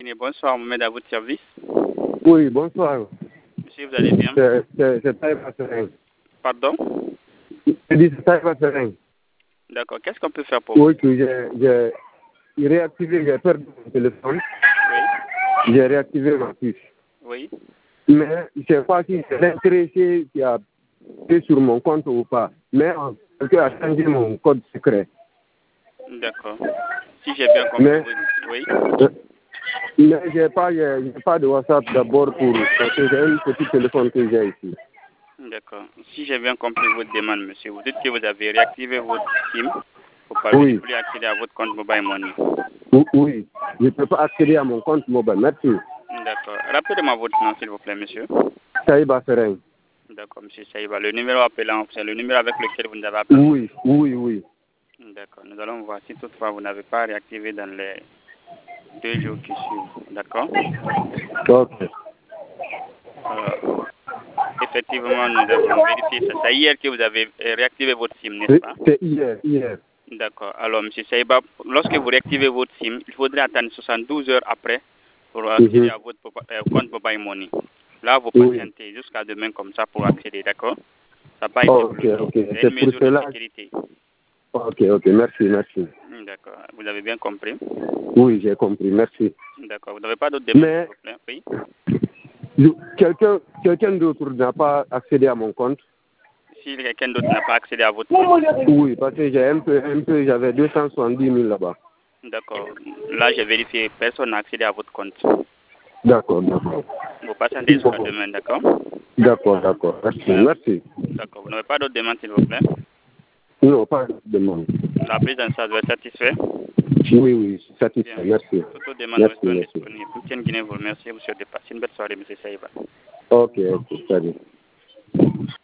Bonsoir, Mohamed, à votre service. Oui, bonsoir. Monsieur, vous allez bien? C'est Taïba Serein. Pardon? Je dis c'est Taïba Serein. D'accord. Qu'est-ce qu'on peut faire pour vous? Oui, que j'ai réactivé, j'ai perdu mon téléphone. Oui. J'ai réactivé ma puce. Oui. Mais je ne sais pas si c'est l'intéressé qui a fait sur mon compte ou pas. Mais quelqu'un a changé mon code secret. D'accord. Si j'ai bien compris, oui. Mais je n'ai pas de WhatsApp d'abord parce que j'ai un petit téléphone que j'ai ici. D'accord. Si j'ai bien compris votre demande, monsieur, vous dites que vous avez réactivé votre SIM pour ne plus accéder à votre compte Mobile Money. Oui, je ne peux pas accéder à mon compte mobile. Merci. D'accord. Rappelez-moi votre nom, s'il vous plaît, monsieur. Taïba Serein. D'accord, monsieur Saïba. Le numéro appelant, c'est le numéro avec lequel vous nous avez appelé? Oui. D'accord. Nous allons voir si toutefois vous n'avez pas réactivé dans les 2 jours qui suivent. D'accord? Ok. Effectivement, nous avons vérifié ça. C'est hier que vous avez réactivé votre SIM, n'est-ce pas? C'est hier. D'accord. Alors, M. Saïba, lorsque vous réactivez votre SIM, il faudrait attendre 72 heures après pour accéder à votre compte Mobile Money. Là, vous patientez jusqu'à demain comme ça pour accéder, d'accord? Ça n'a pas été bloqué. C'est une mesure de sécurité. Ok. Merci. D'accord. Vous avez bien compris? Oui, j'ai compris. Merci. D'accord. Vous n'avez pas d'autres demandes, s'il vous plaît? Oui. Quelqu'un d'autre n'a pas accédé à mon compte? Si quelqu'un d'autre n'a pas accédé à votre compte? Oui, parce que j'ai j'avais 270 000 là-bas. D'accord. Là, j'ai vérifié. Personne n'a accédé à votre compte. D'accord. Vous patientez jusqu'à demain, d'accord? D'accord. Merci. D'accord. Vous n'avez pas d'autres demandes, s'il vous plaît? Non, pas de demande. La prise en charge est satisfaite? Oui, satisfait. Bien. Merci. Toutes les demandes resteront disponibles. Guinée vous remercie. Vous souhaitez passer une belle soirée, M. Saïba. Ok, salut.